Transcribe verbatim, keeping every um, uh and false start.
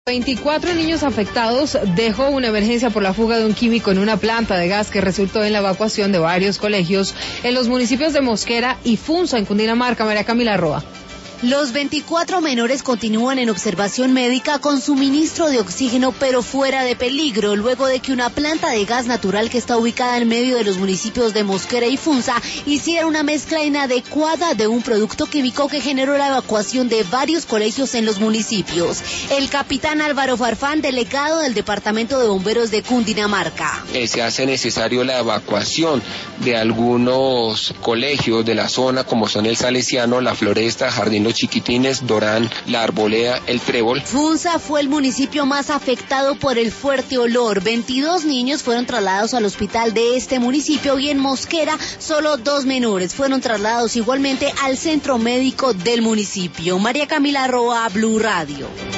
veinticuatro niños afectados dejó una emergencia por la fuga de un químico en una planta de gas que resultó en la evacuación de varios colegios en los municipios de Mosquera y Funza, en Cundinamarca. María Camila Roa. Los veinticuatro menores continúan en observación médica con suministro de oxígeno, pero fuera de peligro, luego de que una planta de gas natural que está ubicada en medio de los municipios de Mosquera y Funza hiciera una mezcla inadecuada de un producto químico que generó la evacuación de varios colegios en los municipios. El capitán Álvaro Farfán, delegado del Departamento de Bomberos de Cundinamarca. Eh, se hace necesario la evacuación de algunos colegios de la zona, como son el Salesiano, la Floresta, Jardín Los Chiquitines, Dorán, la Arboleda, el Trébol. Funza fue el municipio más afectado por el fuerte olor. veintidós niños fueron trasladados al hospital de este municipio y en Mosquera solo dos menores fueron trasladados igualmente al centro médico del municipio. María Camila Roa, Blue Radio.